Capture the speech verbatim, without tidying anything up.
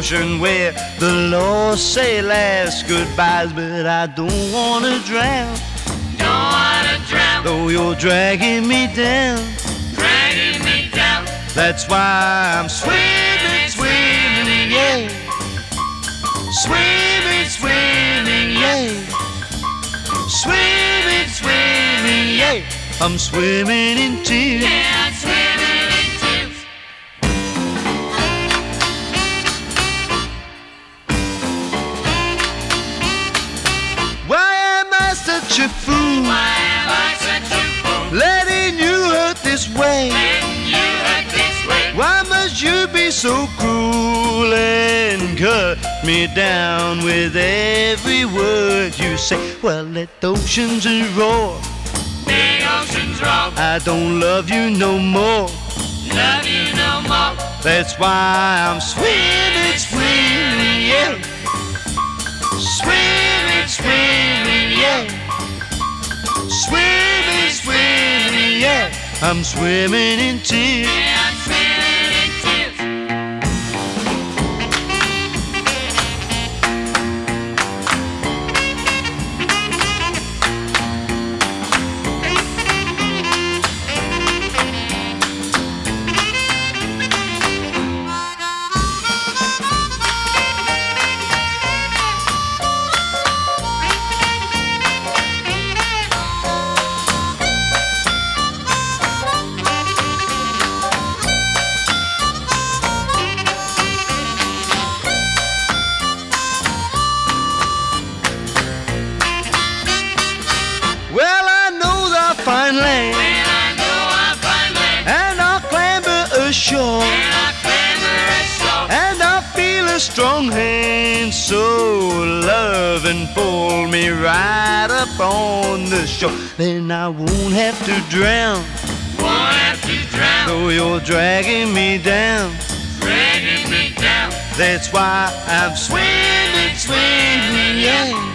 ocean where the laws say last goodbyes, but I don't wanna drown. Don't wanna drown. Though you're dragging me down, Dragging me down. that's why I'm swimming, swimming, yeah. Swimming, swimming, yeah. Swimming, swimming, yeah. I'm swimming in tears. Yeah, I'm swimming in tears. Why am I such a fool? Why am I such a fool? Letting you hurt this way. Letting you hurt this way. Why must you be so cruel and cut me down with every word you say? Well, let the oceans roar. Big oceans roll. I don't love you no more. Love you no more. That's why I'm swimming, swimming, yeah. Swimming, swimming, yeah. Swimming, swimming, yeah. I'm swimming in tears. Yeah, I'm swimming in tears. Well, I know the fine land, When I know I'm fine land, and I'll clamber ashore, and I clamber ashore. and I feel a strong hand so love and pull me right up on the shore. Then I won't have to drown, Won't have to drown. though you're dragging me down. Dragging me down. That's why I'm swimming, swimming, yeah.